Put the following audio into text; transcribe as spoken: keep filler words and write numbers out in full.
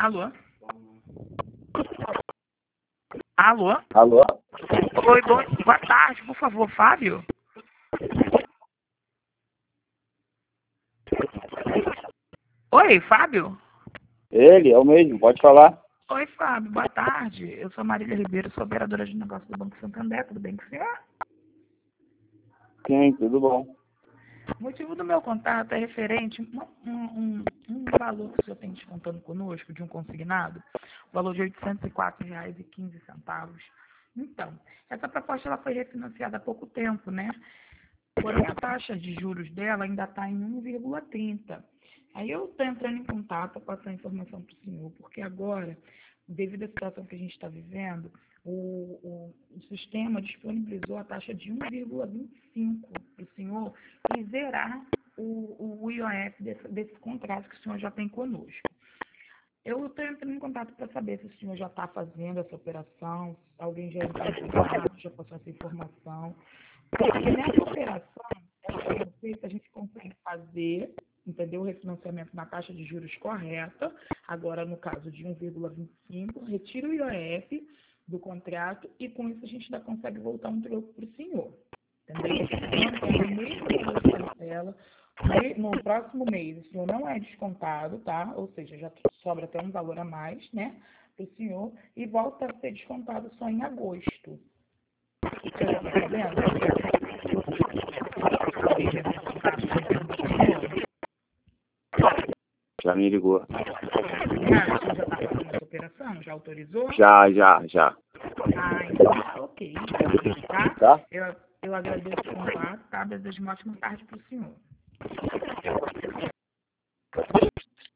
Alô? Alô? Alô? Oi, bom, boa tarde, por favor, Fábio? Oi, Fábio? Ele, é o mesmo, pode falar. Oi, Fábio, boa tarde. Eu sou Marília Ribeiro, sou operadora de negócios do Banco Santander, tudo bem com o senhor? Sim, tudo bom. O motivo do meu contato é referente a um, um, um valor que o senhor tem descontando conosco, de um consignado, o valor de oitocentos e quatro reais e quinze centavos. Então, essa proposta ela foi refinanciada há pouco tempo, né? Porém, a taxa de juros dela ainda está em um vírgula trinta. Aí eu estou entrando em contato para passar a informação para o senhor, porque agora, devido à situação que a gente está vivendo, o, o, o sistema disponibilizou a taxa de um vírgula vinte e cinco para o senhor e zerar o, o I O F desse, desse contrato que o senhor já tem conosco. Eu estou entrando em contato para saber se o senhor já está fazendo essa operação, se alguém já entrou em contato, já passou essa informação. Porque nessa operação, essa receita a gente consegue fazer, entendeu? O refinanciamento na taxa de juros correta, agora no caso de um vírgula vinte e cinco, retira o I O F do contrato e com isso a gente ainda consegue voltar um troco para o senhor. Entendeu? Mantém o mesmo valor de parcela. No próximo mês, o senhor não é descontado, tá? Ou seja, já sobra até um valor a mais, né? Para o senhor, e volta a ser descontado só em agosto. O senhor já está sabendo? Alguém já entrou em contato com o senhor? Já me ligou. Ah, o senhor já está fazendo essa operação? Já autorizou? Já, já, já. Ah, então tá ok. Tá? Tá? Eu, eu agradeço o contato, tá? Desejo uma ótima tarde para o senhor.